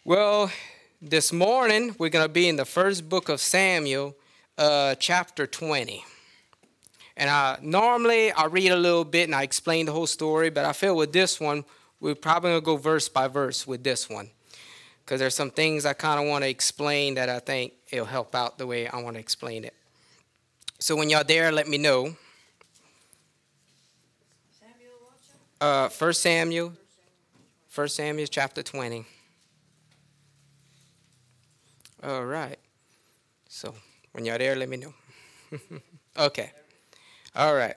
Well, this morning we're going to be in the first book of Samuel, chapter 20. And normally I read a little bit and I explain the whole story, but I feel with this one, we're probably going to go verse by verse with this one. Because there's some things I kind of want to explain that I think it'll help out the way I want to explain it. So when y'all there, let me know. First Samuel, First Samuel chapter 20. All right. So when y'all there, let me know. Okay. All right.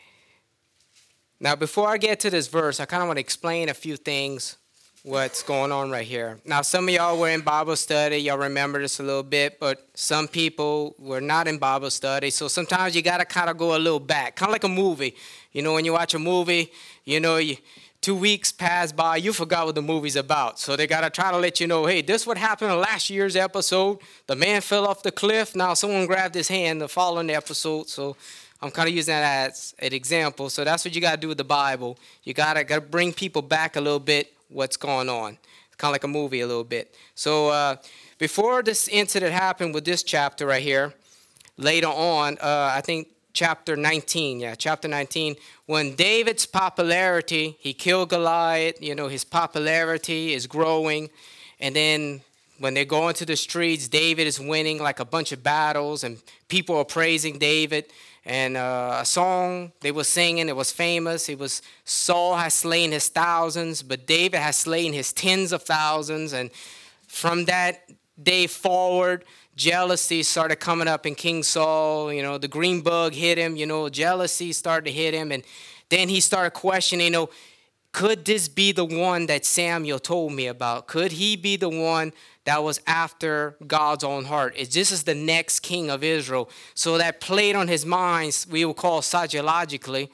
Now, before I get to this verse, I kind of want to explain a few things, what's going on right here. Now, some of y'all were in Bible study. Y'all remember this a little bit, but some people were not in Bible study. So sometimes you got to kind of go a little back, kind of like a movie. You know, when you watch a movie, 2 weeks pass by, you forgot what the movie's about. So they got to try to let you know, hey, this what happened in last year's episode. The man fell off the cliff. Now someone grabbed his hand the following episode. So I'm kind of using that as an example. So that's what you got to do with the Bible. You got to bring people back a little bit what's going on. It's kind of like a movie a little bit. So before this incident happened with this chapter right here, later on, I think chapter 19, chapter 19, when David's popularity, he killed Goliath, his popularity is growing. And then when they go into the streets, David is winning like a bunch of battles and people are praising David. And a song they were singing, it was famous. It was Saul has slain his thousands, but David has slain his tens of thousands. And from that day forward, jealousy started coming up in King Saul. The green bug hit him. Jealousy started to hit him. And then he started questioning, could this be the one that Samuel told me about? Could he be the one that was after God's own heart? This is the next king of Israel. So that played on his mind, we will call psychologically,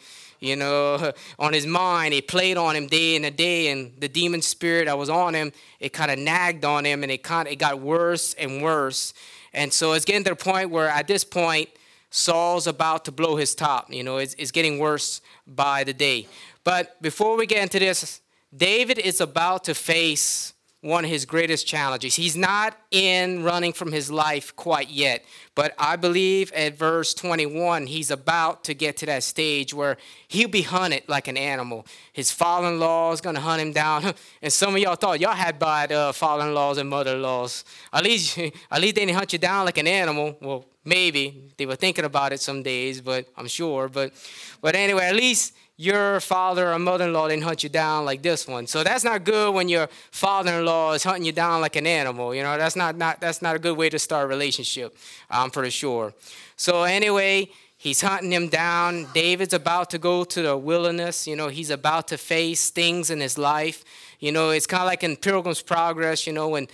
on his mind. It played on him day in a day, and the demon spirit that was on him, it kind of nagged on him, and it got worse and worse. And so it's getting to the point where at this point, Saul's about to blow his top. It's getting worse by the day. But before we get into this, David is about to face one of his greatest challenges. He's not in running from his life quite yet, but I believe at verse 21, he's about to get to that stage where he'll be hunted like an animal. His father-in-law is going to hunt him down. And some of y'all thought y'all had bad father-in-laws and mother-in-laws. At least they didn't hunt you down like an animal. Well, maybe they were thinking about it some days, but I'm sure. But anyway, at least your father or mother-in-law didn't hunt you down like this one. So that's not good when your father-in-law is hunting you down like an animal. That's not a good way to start a relationship, I'm pretty sure. So anyway, he's hunting him down. David's about to go to the wilderness. He's about to face things in his life. It's kind of like in Pilgrim's Progress,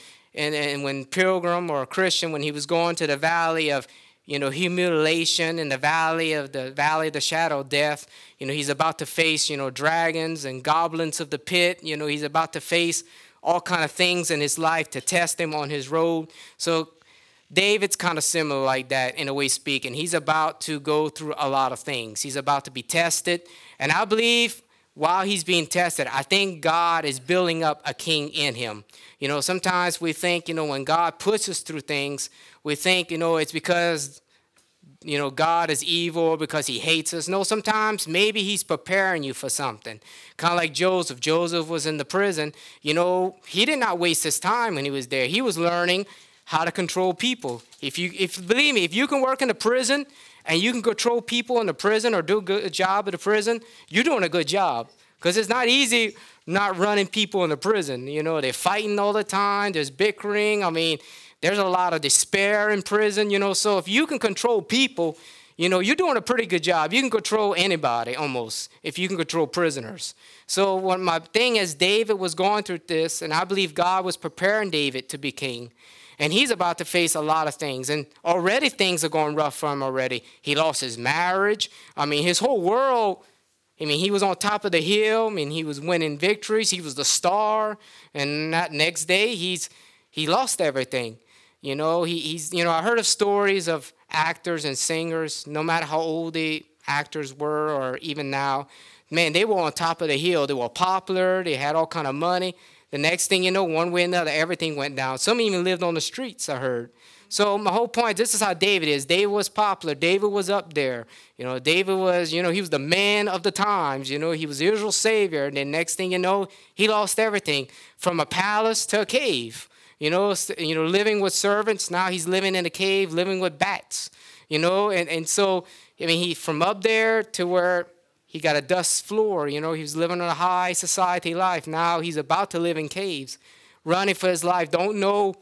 when Pilgrim or a Christian, when he was going to the valley of humiliation, in the valley of the shadow of death. He's about to face, dragons and goblins of the pit. He's about to face all kind of things in his life to test him on his road. So David's kind of similar like that in a way speaking. He's about to go through a lot of things. He's about to be tested. And I believe while he's being tested, I think God is building up a king in him. Sometimes we think, when God puts us through things, we think, it's because, God is evil, because he hates us. No, sometimes maybe he's preparing you for something. Kind of like Joseph. Joseph was in the prison. He did not waste his time when he was there. He was learning how to control people. If believe me, if you can work in the prison and you can control people in the prison or do a good job at the prison, you're doing a good job. Because it's not easy not running people in the prison. They're fighting all the time. There's bickering. There's a lot of despair in prison, So if you can control people, you're doing a pretty good job. You can control anybody almost if you can control prisoners. So what my thing is, David was going through this, and I believe God was preparing David to be king. And he's about to face a lot of things. And already things are going rough for him already. He lost his marriage. His whole world, he was on top of the hill. He was winning victories. He was the star. And that next day, he lost everything. I heard of stories of actors and singers, no matter how old the actors were or even now. Man, they were on top of the hill. They were popular. They had all kind of money. The next thing you know, one way or another, everything went down. Some even lived on the streets, I heard. So my whole point, this is how David is. David was popular. David was up there. David was, he was the man of the times. He was Israel's savior. And then next thing you know, he lost everything from a palace to a cave. Living with servants. Now he's living in a cave, living with bats. And so, he from up there to where he got a dust floor. He was living a high society life. Now he's about to live in caves, running for his life. Don't know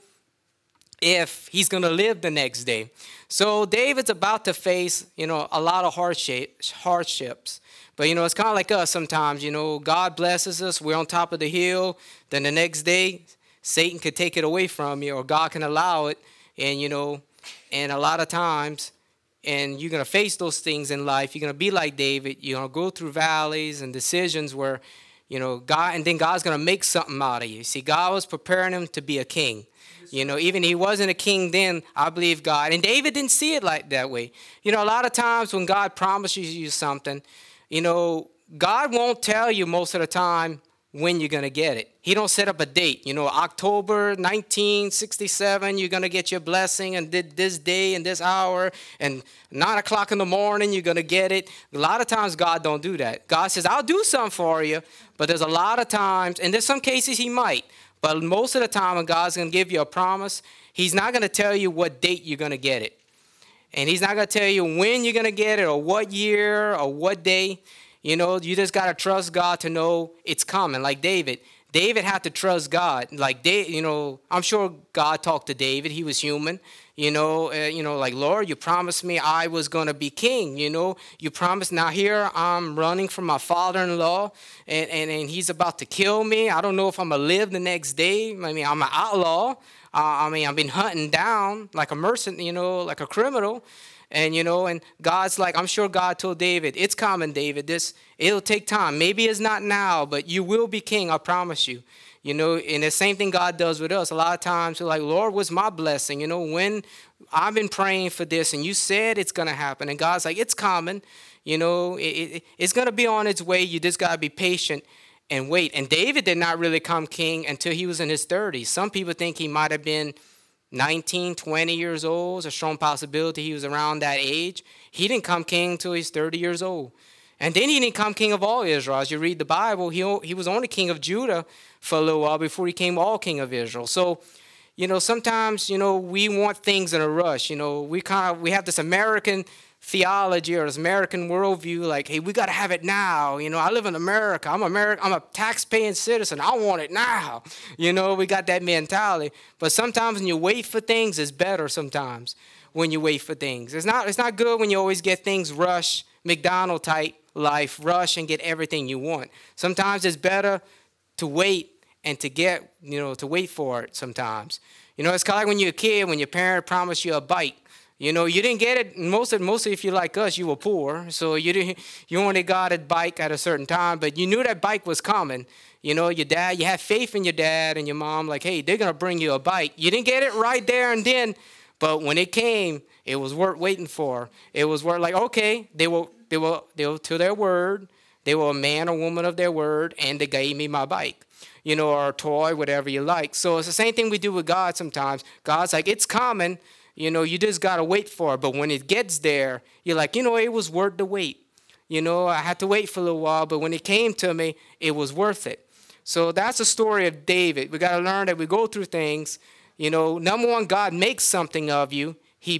if he's going to live the next day. So David's about to face, a lot of hardships. But, it's kind of like us sometimes. God blesses us. We're on top of the hill. Then the next day, Satan could take it away from you, or God can allow it. And, and a lot of times, and you're going to face those things in life. You're going to be like David. You're going to go through valleys and decisions where, God, and then God's going to make something out of you. See, God was preparing him to be a king. Even he wasn't a king then, I believe God. And David didn't see it like that way. A lot of times when God promises you something, God won't tell you most of the time when you're going to get it. He don't set up a date. October 1967, you're going to get your blessing, and this day and this hour, and 9 o'clock in the morning, you're going to get it. A lot of times, God don't do that. God says, I'll do something for you, but there's a lot of times, and there's some cases he might, but most of the time when God's going to give you a promise, he's not going to tell you what date you're going to get it. And he's not going to tell you when you're going to get it, or what year, or what day. You just got to trust God to know it's coming. Like David. David had to trust God. Like, I'm sure God talked to David. He was human. Like, Lord, you promised me I was going to be king. You promised. Now here I'm running from my father-in-law, and he's about to kill me. I don't know if I'm going to live the next day. I'm an outlaw. I've been hunting down like a mercenary, like a criminal. And God's like, I'm sure God told David, it's coming, David. It'll take time. Maybe it's not now, but you will be king, I promise you. And the same thing God does with us. A lot of times we're like, Lord, what's my blessing? When I've been praying for this and you said it's going to happen. And God's like, it's coming. It's going to be on its way. You just got to be patient and wait. And David did not really come king until he was in his 30s. Some people think he might have been 19, 20 years old. It's a strong possibility he was around that age. He didn't come king until he's 30 years old. And then he didn't come king of all Israel. As you read the Bible, he was only king of Judah for a little while before he became all king of Israel. So, sometimes, we want things in a rush. We have this American theology or this American worldview, like, hey, we got to have it now. I live in America. I'm a tax-paying citizen. I want it now. We got that mentality. But sometimes when you wait for things, it's better sometimes when you wait for things. It's not good when you always get things rush, McDonald type life, rush and get everything you want. Sometimes it's better to wait and to wait for it sometimes. It's kind of like when you're a kid, when your parent promised you a bike. You didn't get it. Mostly if you're like us, you were poor. So you only got a bike at a certain time, but you knew that bike was coming. Your dad, you had faith in your dad and your mom, like, hey, they're going to bring you a bike. You didn't get it right there and then, but when it came, it was worth waiting for. It was worth like, okay, they were to their word. They were a man or woman of their word, and they gave me my bike, or a toy, whatever you like. So it's the same thing we do with God sometimes. God's like, it's coming. You just got to wait for it. But when it gets there, you're like, it was worth the wait. I had to wait for a little while, but when it came to me, it was worth it. So that's the story of David. We got to learn that we go through things. Number one, God makes something of you.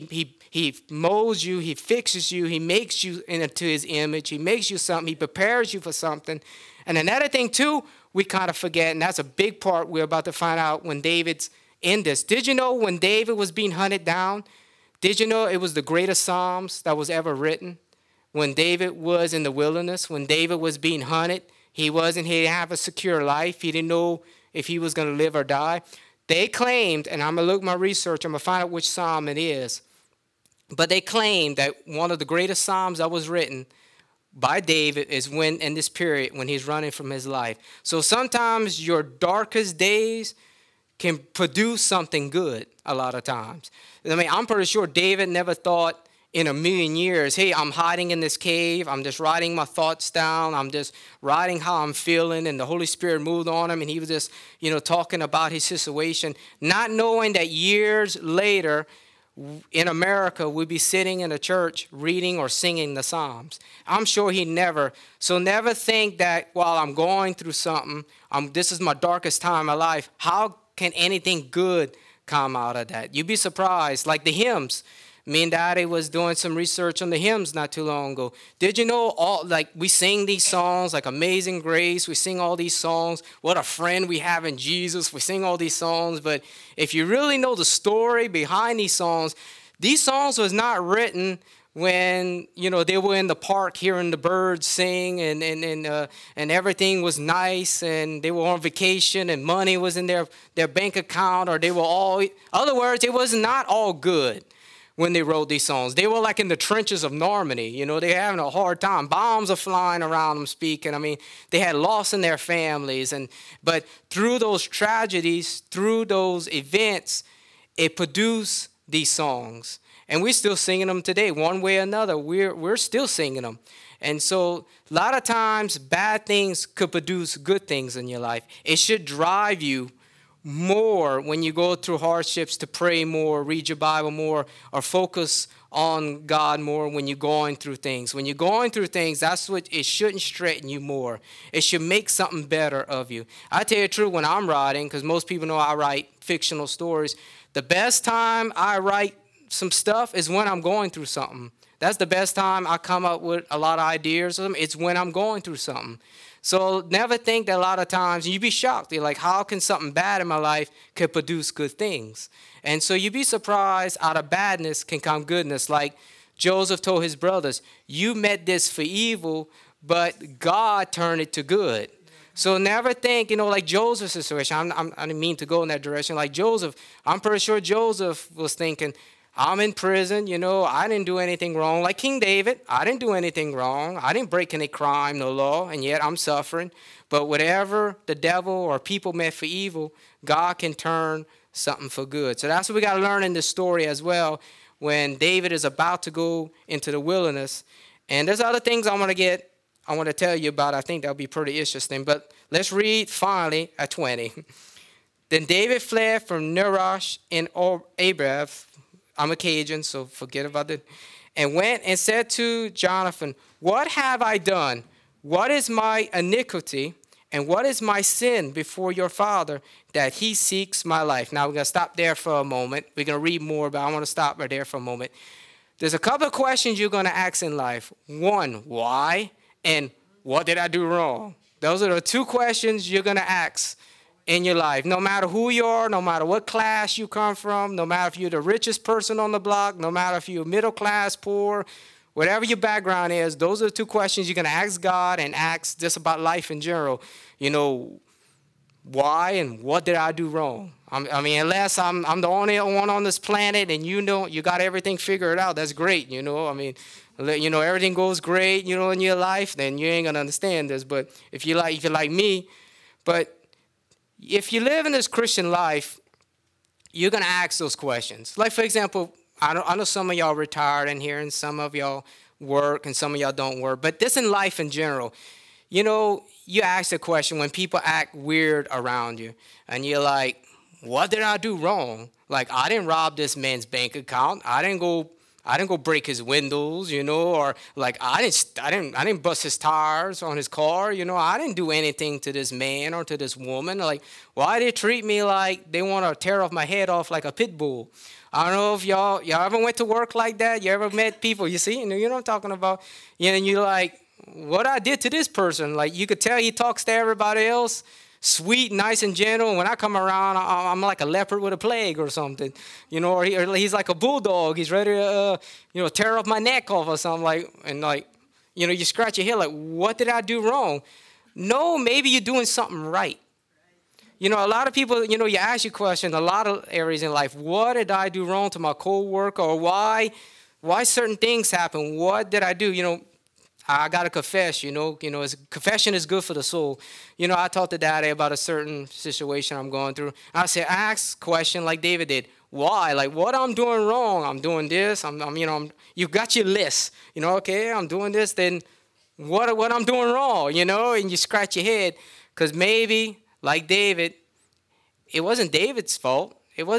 He molds you. He fixes you. He makes you into his image. He makes you something. He prepares you for something. And another thing, too, we kind of forget, and that's a big part we're about to find out when David's in this. Did you know when David was being hunted down, did you know it was the greatest Psalms that was ever written? When David was in the wilderness, when David was being hunted, he didn't have a secure life. He didn't know if he was going to live or die. They claimed, and I'm going to look my research, I'm going to find out which Psalm it is, but they claimed that one of the greatest Psalms that was written by David is in this period when he's running from his life. So sometimes your darkest days can produce something good a lot of times. I'm pretty sure David never thought in a million years. Hey, I'm hiding in this cave. I'm just writing my thoughts down. I'm just writing how I'm feeling. And the Holy Spirit moved on him, and he was just, talking about his situation, not knowing that years later in America we'd be sitting in a church reading or singing the Psalms. I'm sure he never. So never think that while I'm going through something, this is my darkest time in my life. How can anything good come out of that? You'd be surprised. Like the hymns. Me and Daddy was doing some research on the hymns not too long ago. Did you know we sing these songs like Amazing Grace, we sing all these songs, what a friend we have in Jesus, we sing all these songs, but if you really know the story behind these songs was not written when they were in the park hearing the birds sing and everything was nice and they were on vacation and money was in their bank account, or they were all, in other words, it was not all good. When they wrote these songs, they were like in the trenches of Normandy. They're having a hard time. Bombs are flying around them speaking. I mean, they had loss in their families. But through those tragedies, through those events, it produced these songs. And we're still singing them today. One way or another, we're still singing them. And so a lot of times, bad things could produce good things in your life. It should drive you more when you go through hardships to pray more, read your Bible more, or focus on God more when you're going through things. When you're going through things, that's what it shouldn't straighten you more. It should make something better of you. I tell you the truth, when I'm writing, because most people know I write fictional stories, the best time I write some stuff is when I'm going through something. That's the best time I come up with a lot of ideas. It's when I'm going through something. So never think that a lot of times, you'd be shocked. You're like, how can something bad in my life could produce good things? And so you'd be surprised, out of badness can come goodness. Like Joseph told his brothers, you meant this for evil, but God turned it to good. So never think, like Joseph's situation. I didn't mean to go in that direction. Like Joseph, I'm pretty sure Joseph was thinking, I'm in prison, I didn't do anything wrong. Like King David, I didn't do anything wrong. I didn't break any crime, no law, and yet I'm suffering. But whatever the devil or people meant for evil, God can turn something for good. So that's what we got to learn in this story as well, when David is about to go into the wilderness. And there's other things I want to tell you about. I think that'll be pretty interesting. But let's read finally at 20. Then David fled from Nerosh in Abraham. I'm a Cajun, so forget about it. And went and said to Jonathan, what have I done? What is my iniquity? And what is my sin before your father that he seeks my life? Now we're going to stop there for a moment. We're going to read more, but I want to stop right there for a moment. There's a couple of questions you're going to ask in life. One, why? And what did I do wrong? Those are the two questions you're going to ask in your life. No matter who you are, no matter what class you come from, no matter if you're the richest person on the block, no matter if you're middle class, poor, whatever your background is, those are the two questions you're going to ask God and ask just about life in general. Why and what did I do wrong? I mean, unless I'm the only one on this planet and you got everything figured out, that's great, I mean, everything goes great, in your life, then you ain't going to understand this. But if you're like me, but if you live in this Christian life, you're going to ask those questions. Like, for example, I know some of y'all retired in here and some of y'all work and some of y'all don't work. But this in life in general, you ask the question when people act weird around you. And you're like, what did I do wrong? Like, I didn't rob this man's bank account. I didn't go break his windows, or like I didn't bust his tires on his car, I didn't do anything to this man or to this woman. Like, why they treat me like they want to tear off my head off like a pit bull? I don't know if y'all ever went to work like that. You ever met people? You see, you know what I'm talking about. And you're like, what I did to this person? Like, you could tell he talks to everybody else. Sweet, nice, and gentle. When I come around, I'm like a leopard with a plague or something, or he's like a bulldog. He's ready to, tear up my neck off or something. You scratch your head like, what did I do wrong? No, maybe you're doing something right. A lot of people, you ask your question, a lot of areas in life. What did I do wrong to my coworker, or why certain things happen? What did I do? I got to confess, confession is good for the soul. I talked to Daddy about a certain situation I'm going through. I said, ask question like David did. why, like what I'm doing wrong. I'm doing this. You've got your list. Okay, I'm doing this. Then what I'm doing wrong, and you scratch your head because maybe, like David, it wasn't David's fault.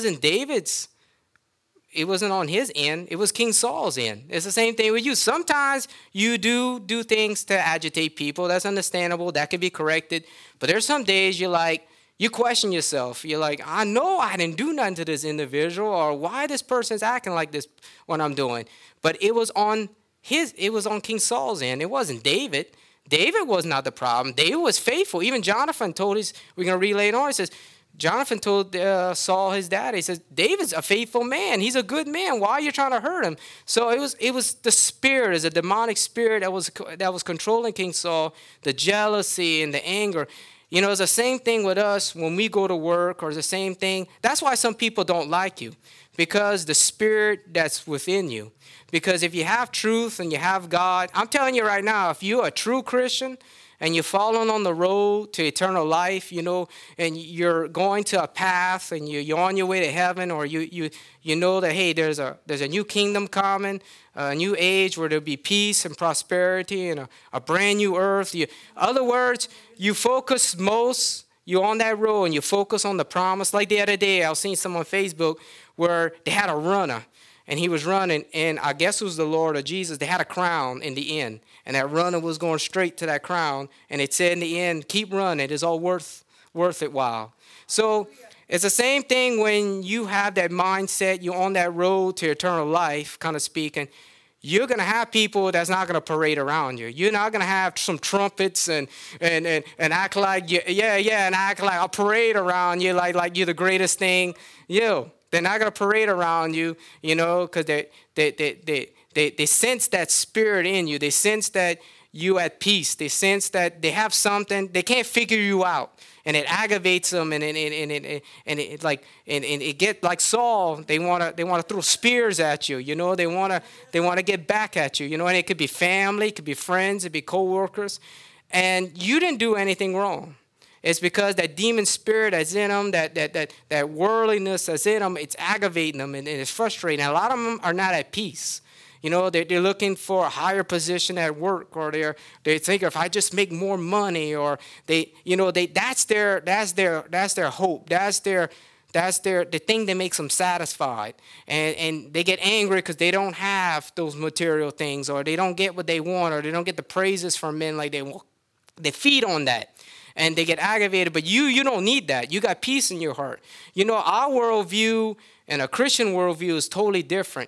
It wasn't on his end. It was King Saul's end. It's the same thing with you. Sometimes you do things to agitate people. That's understandable. That can be corrected. But there's some days you question yourself. You're like, I know I didn't do nothing to this individual, or why this person's acting like this when I'm doing. But it was on King Saul's end. It wasn't David. David was not the problem. David was faithful. Even Jonathan told we're going to read later on, it says, Jonathan told Saul, his dad, he says, David's a faithful man. He's a good man. Why are you trying to hurt him? So it was the spirit, is a demonic spirit that was controlling King Saul, the jealousy and the anger. It's the same thing with us when we go to work, or it's the same thing. That's why some people don't like you, because the spirit that's within you. Because if you have truth and you have God, I'm telling you right now, if you're a true Christian, and you're following on the road to eternal life, and you're going to a path, and you're on your way to heaven, or you know that, hey, there's a new kingdom coming, a new age where there'll be peace and prosperity and a brand new earth. Other words, you're on that road, and you focus on the promise. Like the other day, I was seeing someone on Facebook where they had a runner, and he was running, and I guess it was the Lord or Jesus. They had a crown in the end, and that runner was going straight to that crown, and it said in the end, keep running. It's all worth it while. So it's the same thing when you have that mindset, you're on that road to eternal life, kind of speaking. You're going to have people that's not going to parade around you. You're not going to have some trumpets and act like, and act like I'll parade around you like you're the greatest thing. They're not going to parade around you, because they sense that spirit in you. They sense that you at peace. They sense that they have something. They can't figure you out, and it aggravates them. And it get like Saul. They want to throw spears at you. They want to get back at you. And it could be family, it could be friends, it could be coworkers, and you didn't do anything wrong. It's because that demon spirit that's in them, that worldliness that's in them, it's aggravating them and it's frustrating. And a lot of them are not at peace. They're looking for a higher position at work, or they think if I just make more money, or that's their hope. That's the thing that makes them satisfied. And they get angry because they don't have those material things, or they don't get what they want, or they don't get the praises from men like they want. They feed on that. And they get aggravated, but you don't need that. You got peace in your heart. Our worldview and a Christian worldview is totally different.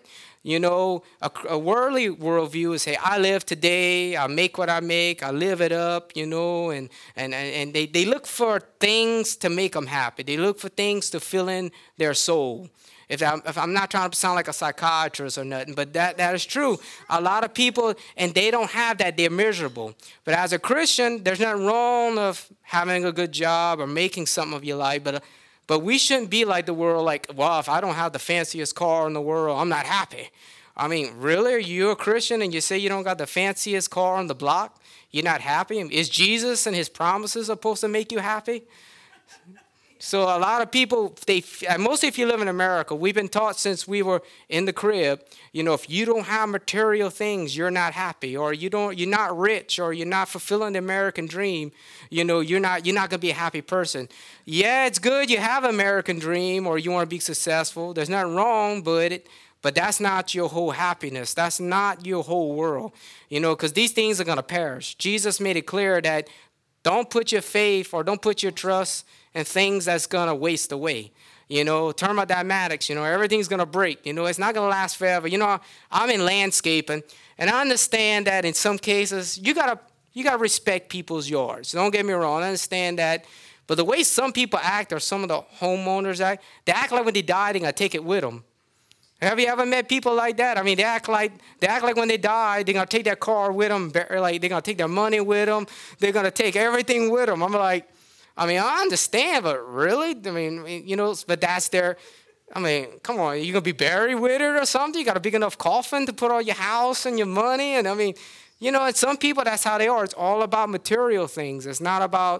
A worldly worldview is, hey, I live today, I make what I make, I live it up, and they look for things to make them happy. They look for things to fill in their soul. If I'm not trying to sound like a psychiatrist or nothing, but that is true. A lot of people, and they don't have that, they're miserable. But as a Christian, there's nothing wrong of having a good job or making something of your life, but we shouldn't be like the world, like, well, if I don't have the fanciest car in the world, I'm not happy. I mean, really? Are you a Christian and you say you don't got the fanciest car on the block? You're not happy? Is Jesus and his promises supposed to make you happy? So a lot of people, mostly if you live in America, we've been taught since we were in the crib, if you don't have material things, you're not happy, or you're not rich, or you're not fulfilling the American dream, you're not going to be a happy person. Yeah, it's good you have an American dream, or you want to be successful. There's nothing wrong, but that's not your whole happiness. That's not your whole world, because these things are going to perish. Jesus made it clear that don't put your faith or don't put your trust in things that's going to waste away. Thermodynamics, everything's going to break. It's not going to last forever. I'm in landscaping, and I understand that in some cases you got to respect people's yards. Don't get me wrong. I understand that. But the way some people act, or some of the homeowners act, they act like when they die, they're going to take it with them. Have you ever met people like that? I mean, they act like when they die, they're going to take their car with them. Like they're going to take their money with them. They're going to take everything with them. I'm like, I understand, but really? But that's their, come on, you going to be buried with it or something? You got a big enough coffin to put all your house and your money? And and some people, that's how they are. It's all about material things. It's not about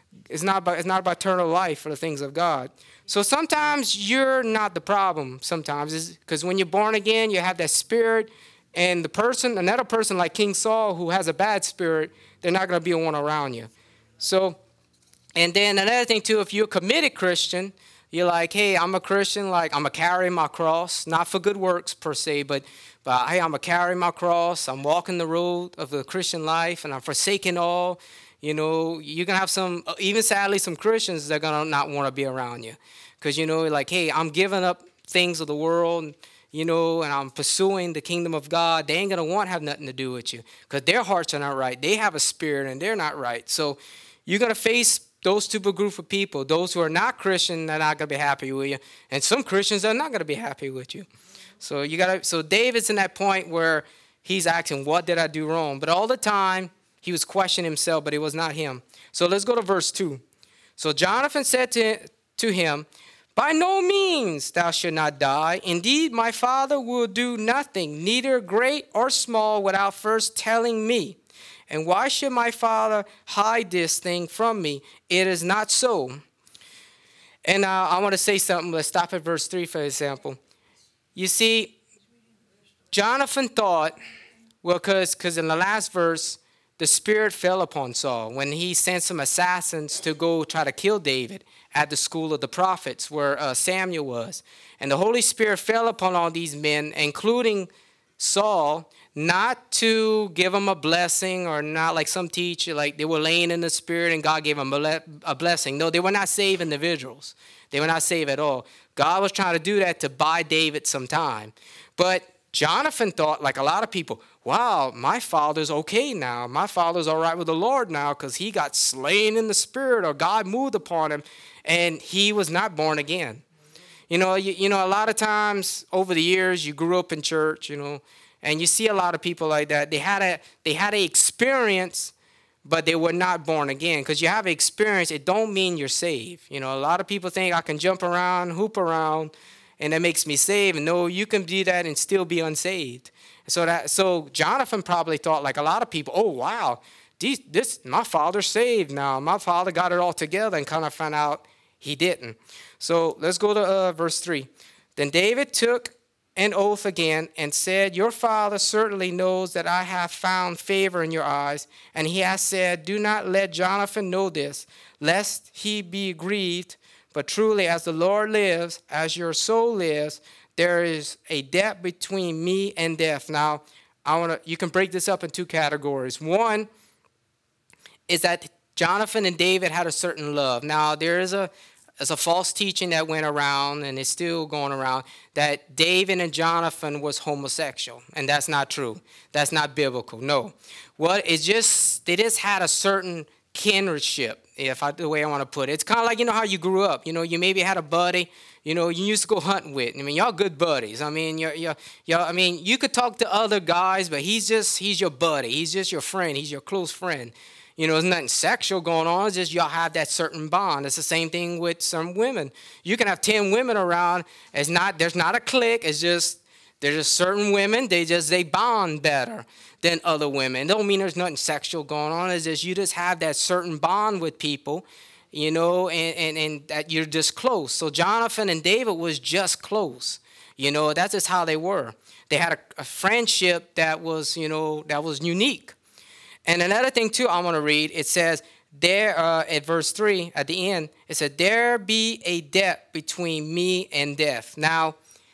It's not about eternal life for the things of God. So sometimes you're not the problem. Sometimes because when you're born again, you have that spirit, and another person like King Saul who has a bad spirit, they're not going to be the one around you. So, and then another thing too, if you're a committed Christian, you're like, hey, I'm a Christian, like I'm gonna carry my cross, not for good works per se, but hey, I'm gonna carry my cross. I'm walking the road of the Christian life, and I'm forsaking all. You're gonna have even sadly, some Christians that are gonna not want to be around you, because like, hey, I'm giving up things of the world, and I'm pursuing the kingdom of God. They ain't gonna want to have nothing to do with you, because their hearts are not right. They have a spirit, and they're not right. So you're gonna face those two group of people. Those who are not Christian, they're not gonna be happy with you, and some Christians are not gonna be happy with you. So So David's in that point where he's asking, "What did I do wrong?" But all the time he was questioning himself, but it was not him. So let's go to verse 2. So Jonathan said to him, "By no means thou shalt not die. Indeed, my father will do nothing, neither great or small, without first telling me. And why should my father hide this thing from me? It is not so." And I want to say something. Let's stop at verse 3, for example. You see, Jonathan thought, well, because in the last verse, the Spirit fell upon Saul when he sent some assassins to go try to kill David at the school of the prophets where Samuel was. And the Holy Spirit fell upon all these men, including Saul, not to give him a blessing, or not like some teach, like they were laying in the Spirit and God gave them a blessing. No, they were not saved individuals. They were not saved at all. God was trying to do that to buy David some time. But Jonathan thought, like a lot of people, wow, my father's okay now. My father's all right with the Lord now because he got slain in the Spirit, or God moved upon him, and he was not born again. A lot of times over the years, you grew up in church, and you see a lot of people like that. They had an experience, but they were not born again. Because you have an experience, it don't mean you're saved. A lot of people think I can jump around, hoop around, and that makes me saved. And no, you can do that and still be unsaved. So Jonathan probably thought, like a lot of people, oh wow, my father's saved now. My father got it all together, and kind of found out he didn't. So let's go to verse 3. Then David took an oath again and said, "Your father certainly knows that I have found favor in your eyes, and he has said, do not let Jonathan know this, lest he be grieved. But truly, as the Lord lives, as your soul lives, there is a debt between me and death." Now, you can break this up in two categories. One is that Jonathan and David had a certain love. Now, there's a false teaching that went around, and it's still going around, that David and Jonathan was homosexual, and that's not true. That's not biblical. No. They just had a certain kinship, the way I want to put it. It's kind of like, how you grew up. You maybe had a buddy, you used to go hunting with. I mean, y'all good buddies. I mean, you could talk to other guys, but he's your buddy. He's just your friend. He's your close friend. There's nothing sexual going on. It's just y'all have that certain bond. It's the same thing with some women. You can have 10 women around. There's not a clique. It's just there's just certain women. They bond better than other women. It don't mean there's nothing sexual going on. It's just you just have that certain bond with people, and that you're just close. So Jonathan and David was just close. That's just how they were. They had a friendship that was unique. And another thing, too, I want to read. It says there at verse 3 at the end, it said, "There be a debt between me and death." Now,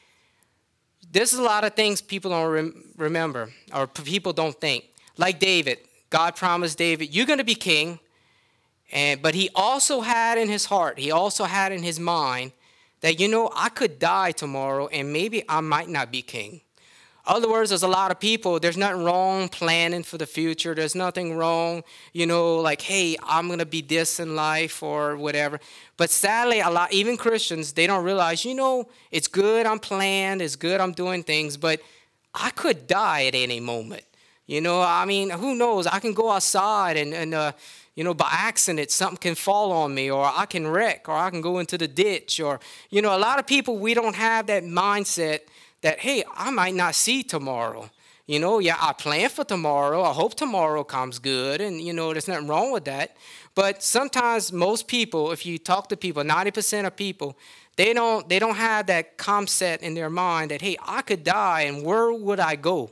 this is a lot of things people don't remember, or people don't think. Like David, God promised David, you're going to be king. But he also had in his heart, he also had in his mind that, I could die tomorrow and maybe I might not be king. In other words, there's a lot of people, there's nothing wrong planning for the future. There's nothing wrong, like, hey, I'm going to be this in life or whatever. But sadly, even Christians, they don't realize, it's good I'm planned, it's good I'm doing things, but I could die at any moment. Who knows? I can go outside and by accident, something can fall on me, or I can wreck, or I can go into the ditch, or, a lot of people, we don't have that mindset that, hey, I might not see tomorrow. Yeah, I plan for tomorrow. I hope tomorrow comes good, and there's nothing wrong with that. But sometimes most people, if you talk to people, 90% of people, they don't have that concept in their mind that, hey, I could die, and where would I go?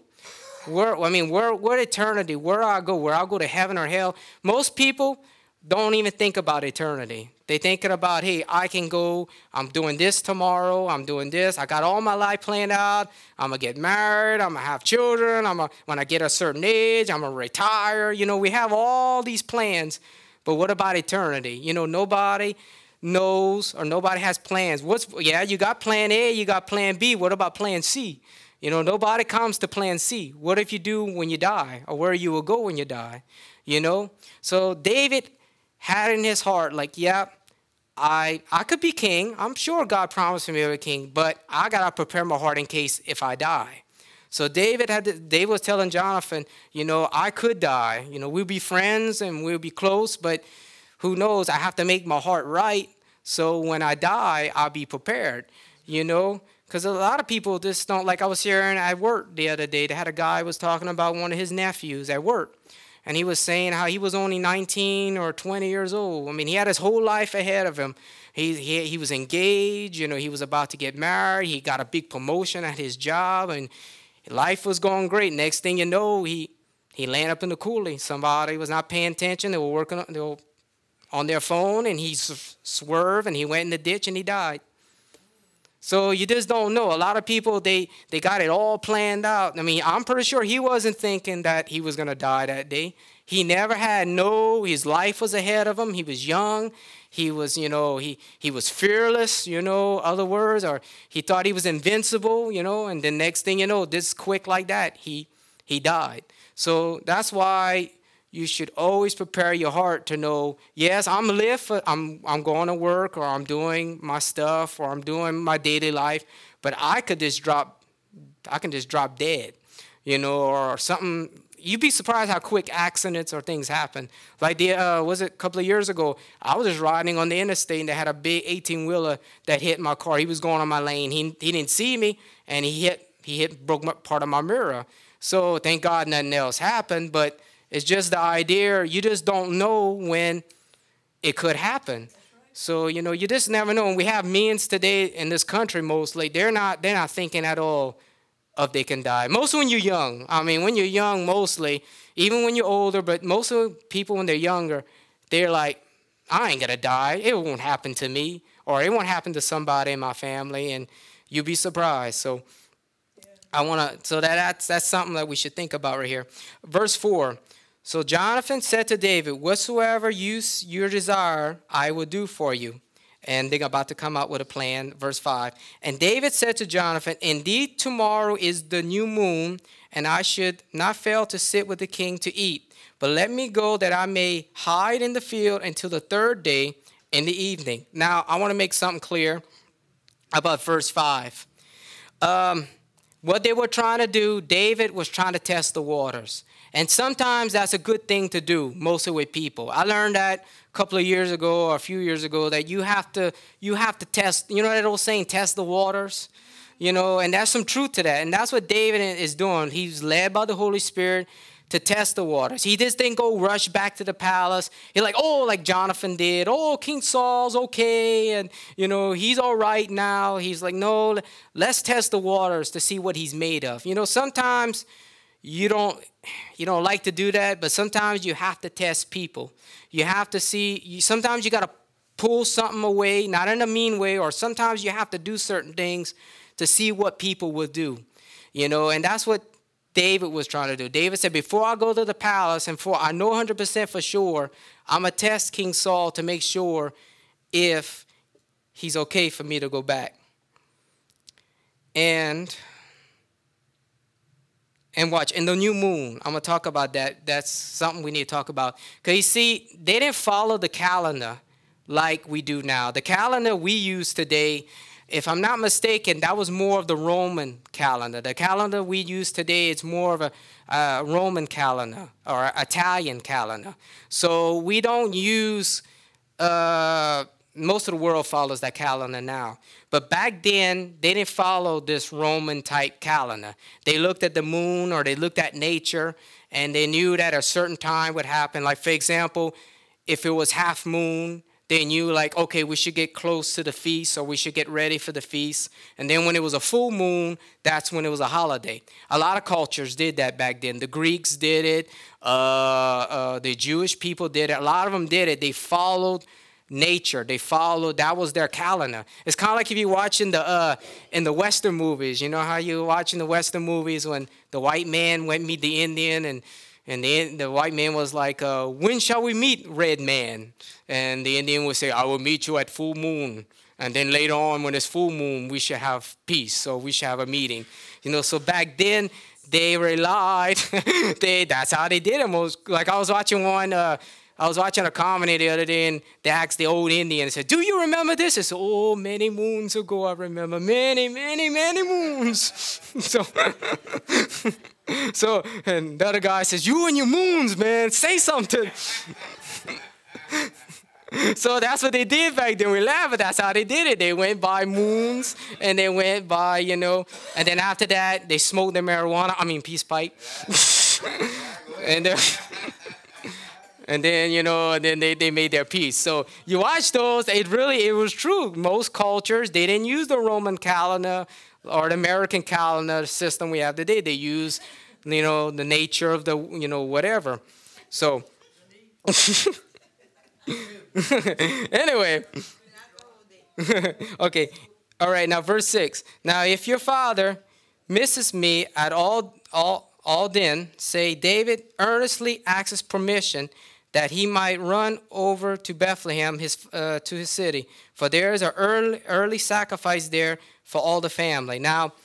Where eternity? Where I go? Where I'll go to heaven or hell? Most people don't even think about eternity. They thinking about, hey, I can go. I'm doing this tomorrow. I'm doing this. I got all my life planned out. I'm gonna get married. I'm gonna have children. When I get a certain age, I'm gonna retire. We have all these plans, but what about eternity? Nobody knows or nobody has plans. You got plan A, you got plan B. What about plan C? Nobody comes to plan C. What if you do when you die, or where you will go when you die? So David had in his heart, like, yeah, I could be king. I'm sure God promised me to be a king, but I gotta prepare my heart in case if I die. So David was telling Jonathan, I could die. We'll be friends and we'll be close, but who knows? I have to make my heart right, so when I die, I'll be prepared. Because a lot of people just don't, like I was hearing at work the other day, they had a guy was talking about one of his nephews at work. And he was saying how he was only 19 or 20 years old. I mean, he had his whole life ahead of him. He was engaged, he was about to get married. He got a big promotion at his job, and life was going great. Next thing you know, he landed up in the coulee. Somebody was not paying attention. They were on their phone, and he swerved, and he went in the ditch, and he died. So you just don't know. A lot of people, they got it all planned out. I mean, I'm pretty sure he wasn't thinking that he was going to die that day. He never had his life was ahead of him. He was young. He was, he was fearless, other words, or he thought he was invincible, and the next thing you know, this quick like that, he died. So that's why you should always prepare your heart to know, yes, I'm going to work, or I'm doing my stuff, or I'm doing my daily life, but I can just drop dead, or something. You'd be surprised how quick accidents or things happen. Like was it a couple of years ago, I was just riding on the interstate, and they had a big 18-wheeler that hit my car. He was going on my lane. He didn't see me, and broke part of my mirror. So thank God nothing else happened, but it's just the idea, you just don't know when it could happen. So, you just never know. And we have millions today in this country mostly. They're not thinking at all of they can die. Mostly when you're young. I mean, when you're young, mostly, even when you're older, but most of people when they're younger, they're like, I ain't gonna die. It won't happen to me, or it won't happen to somebody in my family, and you'll be surprised. So that's something that we should think about right here. Verse 4. So Jonathan said to David, whatsoever your desire, I will do for you. And they're about to come out with a plan. Verse 5. And David said to Jonathan, indeed, tomorrow is the new moon, and I should not fail to sit with the king to eat. But let me go that I may hide in the field until the third day in the evening. Now, I want to make something clear about verse 5. What they were trying to do, David was trying to test the waters. And sometimes that's a good thing to do, mostly with people. I learned that a couple of years ago or a few years ago that you have to test, that old saying, test the waters? And there's some truth to that. And that's what David is doing. He's led by the Holy Spirit to test the waters. He just didn't go rush back to the palace. He's like Jonathan did. Oh, King Saul's okay. And, he's all right now. He's like, no, let's test the waters to see what he's made of. Sometimes you don't like to do that, but sometimes you have to test people. You have to see, sometimes you got to pull something away, not in a mean way, or sometimes you have to do certain things to see what people will do. And that's what David was trying to do. David said, before I go to the palace, and I know 100% for sure, I'm going to test King Saul to make sure if he's okay for me to go back. And watch, in the new moon, I'm going to talk about that. That's something we need to talk about. Because you see, they didn't follow the calendar like we do now. The calendar we use today, if I'm not mistaken, that was more of the Roman calendar. The calendar we use today is more of a Roman calendar or Italian calendar. So we don't use most of the world follows that calendar now. But back then, they didn't follow this Roman type calendar. They looked at the moon or they looked at nature and they knew that a certain time would happen. Like, for example, if it was half moon, they knew like, okay, we should get close to the feast or we should get ready for the feast. And then when it was a full moon, that's when it was a holiday. A lot of cultures did that back then. The Greeks did it. The Jewish people did it. A lot of them did it. They followed nature. They followed, that was their calendar. It's kind of like if you're watching in the Western movies. You know how you're watching the Western movies when the white man went meet the Indian and the white man was like, when shall we meet, red man? And the Indian would say, I will meet you at full moon. And then later on, when it's full moon, we should have peace. So we should have a meeting. So back then, they relied. That's how they did it. Most, like I was watching a comedy the other day, and they asked the old Indian, said, do you remember this? I said, oh, many moons ago, I remember many, many, many moons. So, and the other guy says, you and your moons, man, say something. So that's what they did back then. We laugh, but that's how they did it. They went by moons, and they went by, and then after that, they smoked their peace pipe. and then, and then, they made their peace. So you watch those, it was true. Most cultures, they didn't use the Roman calendar or the American calendar system we have today. They use, the nature of the, whatever. So, anyway. Okay. All right. Now, verse 6. Now, if your father misses me at all then, say, David earnestly asks permission that he might run over to Bethlehem, to his city, for there is an early sacrifice there for all the family. Now,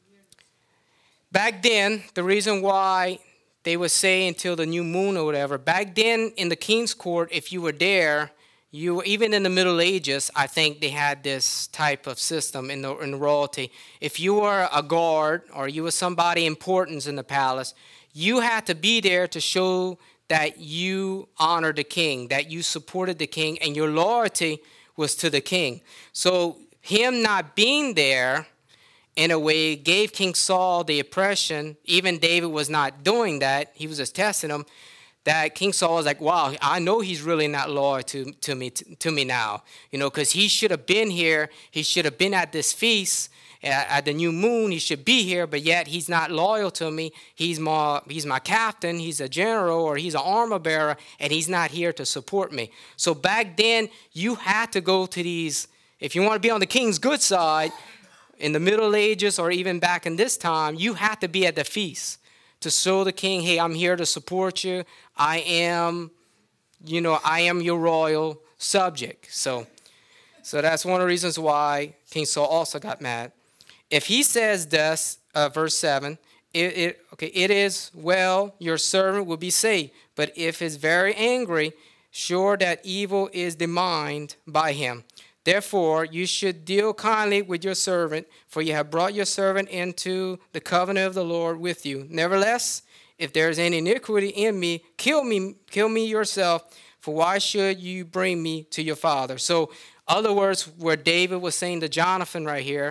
back then, the reason why they would say until the new moon or whatever, back then in the king's court, if you were there, even in the Middle Ages, I think they had this type of system in the royalty. If you were a guard or you were somebody important in the palace, you had to be there to show that you honored the king, that you supported the king, and your loyalty was to the king. So him not being there, in a way, gave King Saul the impression, even David was not doing that, he was just testing him, that King Saul was like, wow, I know he's really not loyal to me now, because he should have been here, he should have been at this feast, at the new moon, he should be here, but yet he's not loyal to me. He's my captain, he's a general, or he's an armor bearer, and he's not here to support me. So back then, you had to go to these, if you want to be on the king's good side, in the Middle Ages or even back in this time, you had to be at the feast to show the king, hey, I'm here to support you. I am your royal subject. So that's one of the reasons why King Saul also got mad. If he says this, verse 7, it is well, your servant will be saved. But if he's very angry, sure that evil is demined by him. Therefore, you should deal kindly with your servant, for you have brought your servant into the covenant of the Lord with you. Nevertheless, if there is any iniquity in me, kill me yourself, for why should you bring me to your father? So, other words, where David was saying to Jonathan right here,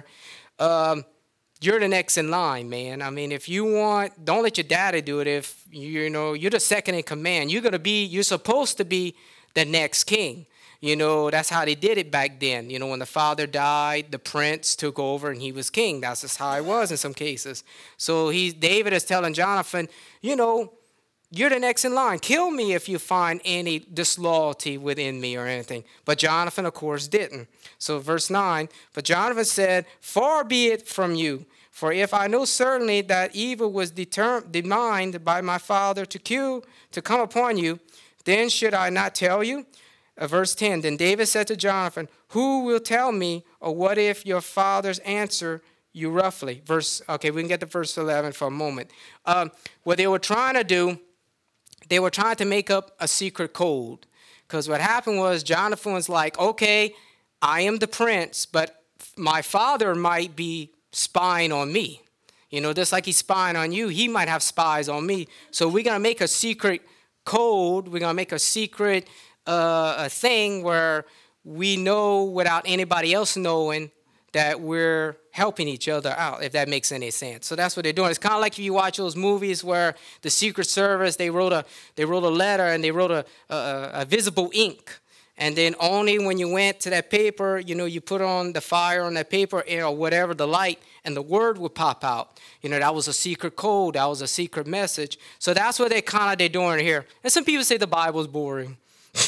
you're the next in line, man. I mean, if you want, don't let your daddy do it. If you're the second in command, you're supposed to be the next king. That's how they did it back then. When the father died, the prince took over and he was king. That's just how it was in some cases. So David is telling Jonathan, you're the next in line. Kill me if you find any disloyalty within me or anything. But Jonathan, of course, didn't. So verse 9, but Jonathan said, far be it from you. For if I know certainly that evil was determined by my father to come upon you, then should I not tell you? Verse 10, then David said to Jonathan, who will tell me, or what if your fathers answer you roughly? We can get to verse 11 for a moment. What they were trying to do, they were trying to make up a secret code. Because what happened was Jonathan was like, okay, I am the prince, but my father might be spying on me. Just like he's spying on you, he might have spies on me. So we're going to make a secret code. We're going to make a secret a thing where we know without anybody else knowing that we're helping each other out, if that makes any sense. So that's what they're doing. It's kind of like if you watch those movies where the Secret Service, they wrote a letter and they wrote a visible ink. And then only when you went to that paper, you put on the fire on that paper or whatever, the light, and the word would pop out. That was a secret code. That was a secret message. So that's what they're doing here. And some people say the Bible's boring.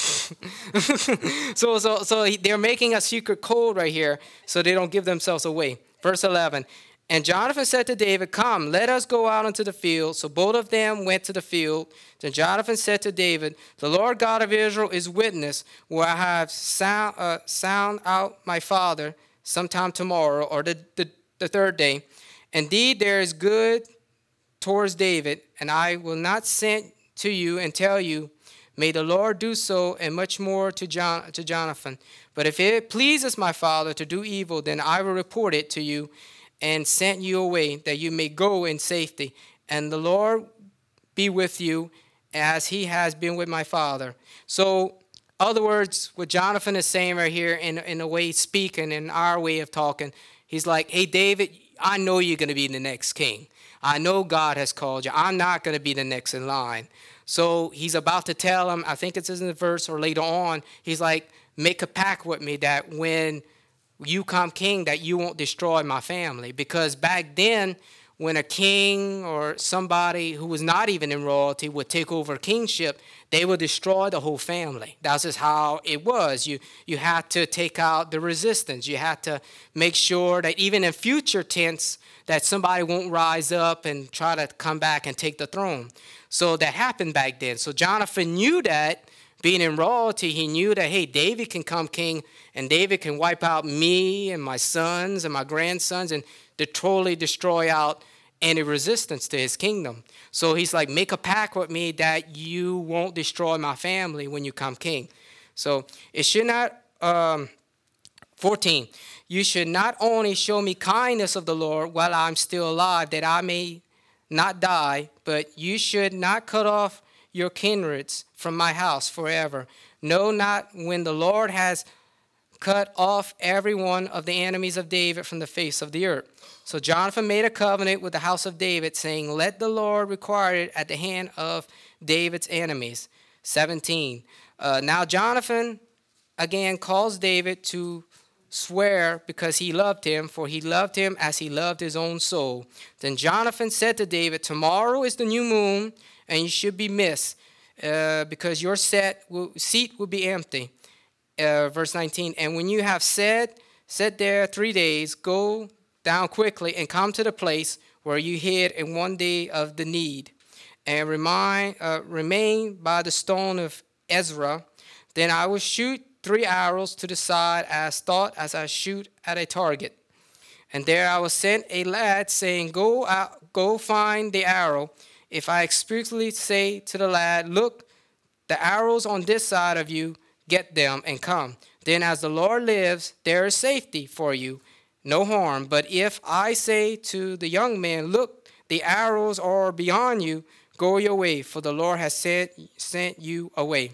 So they're making a secret code right here so they don't give themselves away. Verse 11. And Jonathan said to David, "Come, let us go out into the field." So both of them went to the field. Then Jonathan said to David, "The Lord God of Israel is witness, where I have sound out my father sometime tomorrow or the third day. Indeed, there is good towards David, and I will not send to you and tell you, may the Lord do so, and much more to Jonathan. But if it pleases my father to do evil, then I will report it to you and send you away, that you may go in safety. And the Lord be with you, as he has been with my father." So, other words, what Jonathan is saying right here, in a way he's speaking, in our way of talking, he's like, "Hey, David, I know you're going to be the next king. I know God has called you. I'm not going to be the next in line." So he's about to tell him, I think it's in the verse or later on, he's like, "Make a pact with me that when you come king, that you won't destroy my family." Because back then, when a king or somebody who was not even in royalty would take over kingship, they would destroy the whole family. That's just how it was. You had to take out the resistance. You had to make sure that even in future tense, that somebody won't rise up and try to come back and take the throne. So that happened back then. So Jonathan knew that, being in royalty, he knew that, hey, David can come king, and David can wipe out me and my sons and my grandsons and to totally destroy out any resistance to his kingdom. So he's like, "Make a pact with me that you won't destroy my family when you come king." So it should not, 14, "You should not only show me kindness of the Lord while I'm still alive, that I may not die, but you should not cut off your kindreds from my house forever. No, not when the Lord has cut off every one of the enemies of David from the face of the earth." So Jonathan made a covenant with the house of David, saying, "Let the Lord require it at the hand of David's enemies." 17. Now Jonathan again calls David to swear because he loved him, for he loved him as he loved his own soul. Then Jonathan said to David, "Tomorrow is the new moon, and you should be missed, because your seat will be empty." Verse 19, "And when you have sat there 3 days, go down quickly and come to the place where you hid in one day of the need, and remain by the stone of Ezra. Then I will shoot 3 arrows to the side as I shoot at a target. And there I will send a lad, saying, go find the arrow. If I expressly say to the lad, look, the arrows on this side of you, get them and come. Then as the Lord lives, there is safety for you, no harm. But if I say to the young man, look, the arrows are beyond you, go your way, for the Lord has sent you away."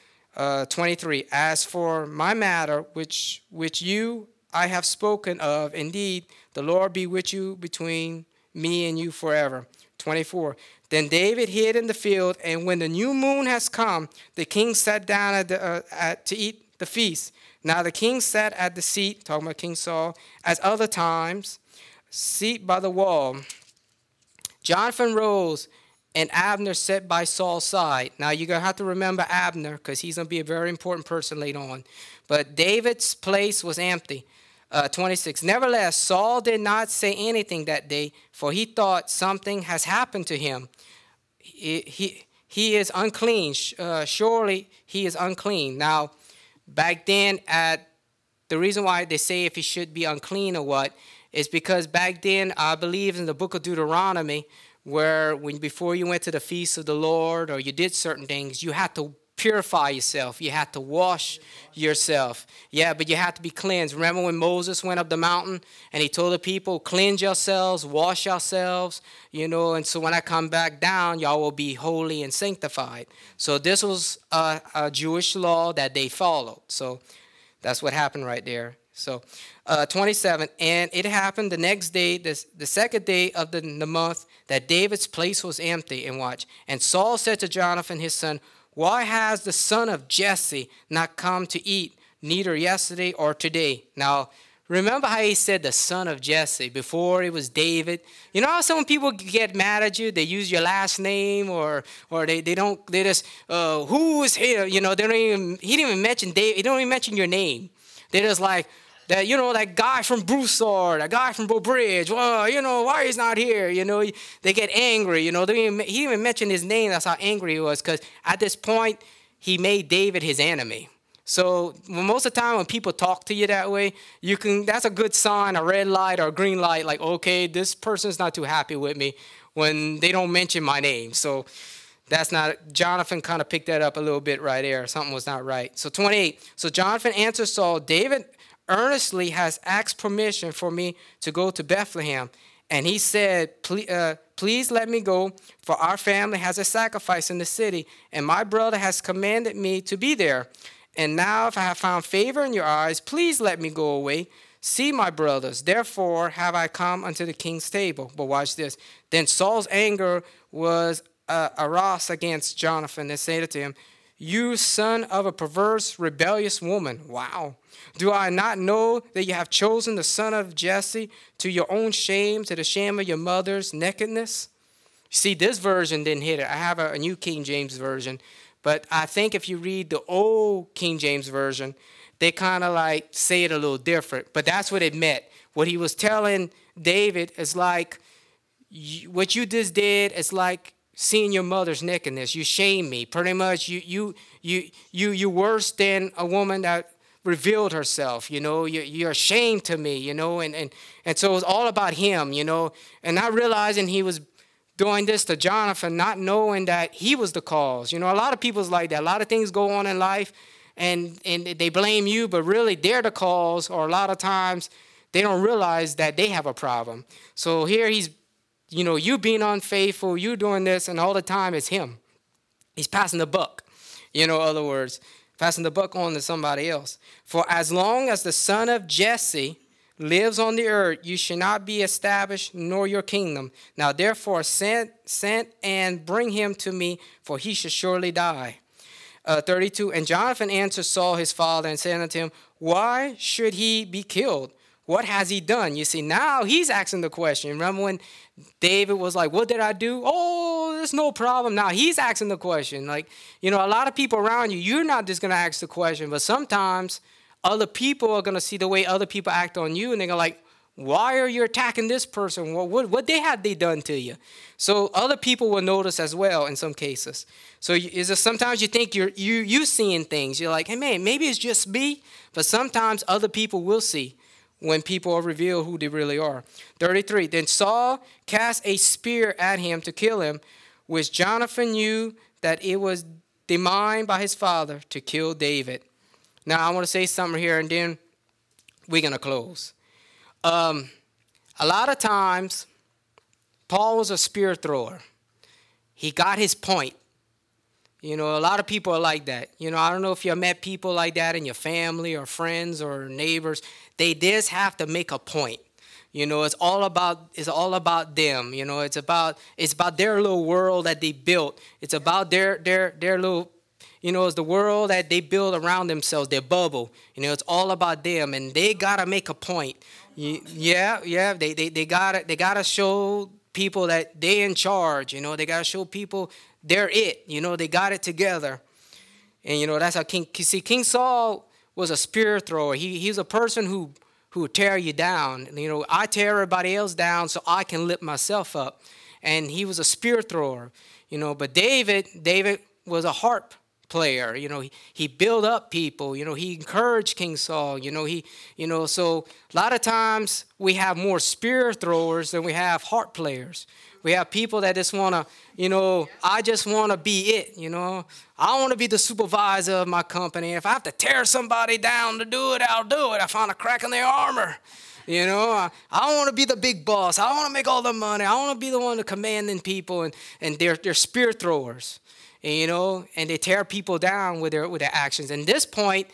23, "As for my matter, which you I have spoken of, indeed, the Lord be with you, between me and you forever." 24, "Then David hid in the field, and when the new moon has come, the king sat down to eat the feast. Now the king sat at the seat," talking about King Saul, "as other times, seat by the wall. Jonathan rose, and Abner sat by Saul's side." Now you're going to have to remember Abner, because he's going to be a very important person later on. But David's place was empty. 26, "Nevertheless, Saul did not say anything that day, for he thought something has happened to him. He is unclean. Surely he is unclean." Now, back then, the reason why they say if he should be unclean or what is because back then, I believe in the book of Deuteronomy, where before you went to the feast of the Lord or you did certain things, you had to purify yourself. You had to wash yourself. Yeah, but you had to be cleansed. Remember when Moses went up the mountain and he told the people, cleanse yourselves, wash yourselves, and so when I come back down, y'all will be holy and sanctified. So this was a Jewish law that they followed. So That's what happened right there. So, 27, and it happened the next day, the second day of the month, that David's place was empty. And watch. And Saul said to Jonathan his son, why has the son of Jesse not come to eat, neither yesterday or today? Now, remember how he said the son of Jesse before it was David? You know how some people get mad at you? They use your last name, or they don't, they just, who is here? You know, they don't even, he didn't even mention David. He don't even mention your name. They just like, that, you know, that guy from Broussard, that guy from Bow Bridge, well, you know, why he's not here? You know, they get angry. You know, he didn't even mention his name. That's how angry he was, because at this point, he made David his enemy. So most of the time when people talk to you that way, that's a good sign, a red light or a green light, like, okay, this person's not too happy with me when they don't mention my name. So that's not, Jonathan kind of picked that up a little bit right there. Something was not right. So 28, so Jonathan answered Saul, David earnestly has asked permission for me to go to Bethlehem. And he said, please let me go, for our family has a sacrifice in the city, and my brother has commanded me to be there. And now if I have found favor in your eyes, please let me go away, see my brothers. Therefore have I come unto the king's table. But watch this. Then Saul's anger was aroused against Jonathan and said to him, you son of a perverse, rebellious woman. Wow. Do I not know that you have chosen the son of Jesse to your own shame, to the shame of your mother's nakedness? See, this version didn't hit it. I have a New King James Version. But I think if you read the old King James Version, they kind of like say it a little different. But that's what it meant. What he was telling David is like, what you just did is like seeing your mother's nakedness. You shame me. Pretty much you worse than a woman that revealed herself. You know, you're ashamed to me, you know, and so it was all about him, you know, and not realizing he was doing this to Jonathan, not knowing that he was the cause. You know, a lot of people's like that. A lot of things go on in life and they blame you, but really they're the cause, or a lot of times they don't realize that they have a problem. So here he's, you know, you being unfaithful, you doing this, and all the time it's him. He's passing the buck. You know, in other words, passing the buck on to somebody else. For as long as the son of Jesse lives on the earth, you shall not be established, nor your kingdom. Now therefore send and bring him to me, for he shall surely die. 32, and Jonathan answered Saul his father and said unto him, why should he be killed? What has he done? You see, now he's asking the question. Remember when David was like, what did I do? Oh, there's no problem. Now he's asking the question. Like, you know, a lot of people around you, you're not just going to ask the question, but sometimes other people are going to see the way other people act on you, and they're going to like, why are you attacking this person? What have they done to you? So other people will notice as well in some cases. So is it sometimes you think you seeing things. You're like, hey, man, maybe it's just me. But sometimes other people will see when people are revealed who they really are. 33, then Saul cast a spear at him to kill him, which Jonathan knew that it was the mind by his father to kill David. Now, I want to say something here, and then we're going to close. A lot of times, Paul was a spear thrower. He got his point. You know, a lot of people are like that. You know, I don't know if you met people like that in your family or friends or neighbors. They just have to make a point. You know, it's all about them. You know, it's about their little world that they built. It's about their little, you know, it's the world that they build around themselves, their bubble. You know, it's all about them, and they gotta make a point. Yeah. They gotta show people that they in charge. You know, they gotta show people they're it. You know, they got it together. And you know, that's how King Saul was a spear thrower. He's a person who would tear you down. You know, I tear everybody else down so I can lift myself up. And he was a spear thrower. You know, but David was a harp player. You know, he built up people. You know, he encouraged King Saul. So a lot of times we have more spear throwers than we have harp players. We have people that just want to, you know, I just want to be it, you know. I want to be the supervisor of my company. If I have to tear somebody down to do it, I'll do it. I found a crack in their armor. You know, I want to be the big boss. I want to make all the money. I want to be the one commanding people, and they're spear throwers, and, you know, and they tear people down with their actions. And at this point,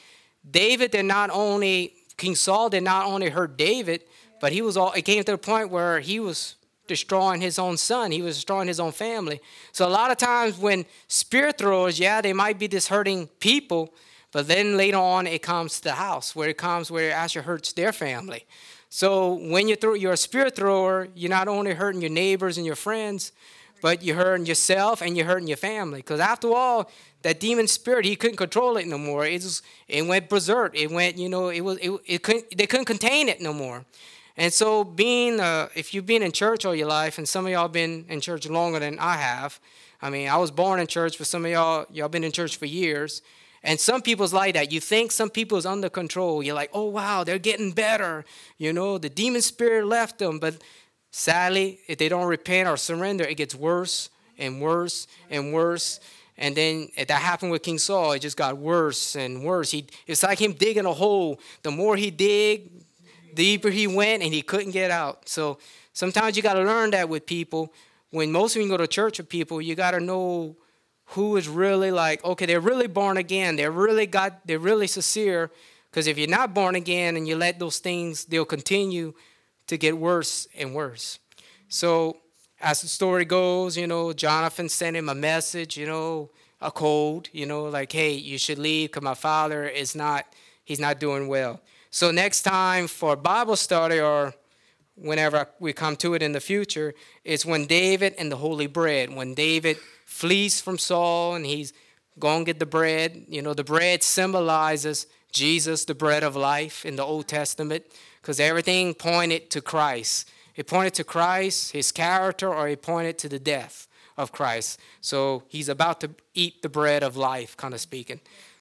King Saul did not only hurt David, but it came to the point where he was destroying his own son. He was destroying his own family. So a lot of times when spirit throwers, yeah, they might be just hurting people, but then later on it comes to the house where it actually hurts their family. So when you're a spirit thrower, you're not only hurting your neighbors and your friends, but you're hurting yourself and you're hurting your family. Because after all, that demon spirit, he couldn't control it no more. It went berserk. It went, they couldn't contain it no more. And so if you've been in church all your life, and some of y'all been in church longer than I have, I mean, I was born in church, but some of y'all been in church for years. And some people's like that. You think some people's under control. You're like, oh, wow, they're getting better. The demon spirit left them. But sadly, if they don't repent or surrender, it gets worse and worse and worse. And then that happened with King Saul. It just got worse and worse. It's like him digging a hole. The more he dig, deeper he went, and he couldn't get out. So sometimes you got to learn that with people. When most of you go to church with people, you got to know who is really like, okay, they're really born again. They're really sincere. Because if you're not born again and you let those things, they'll continue to get worse and worse. So as the story goes, Jonathan sent him a message, a code, like, hey, you should leave because my father he's not doing well. So next time for Bible study or whenever we come to it in the future, it's when David and the holy bread. When David flees from Saul and he's going to get the bread. The bread symbolizes Jesus, the bread of life in the Old Testament, because everything pointed to Christ. It pointed to Christ, his character, or it pointed to the death of Christ. So he's about to eat the bread of life, kind of speaking.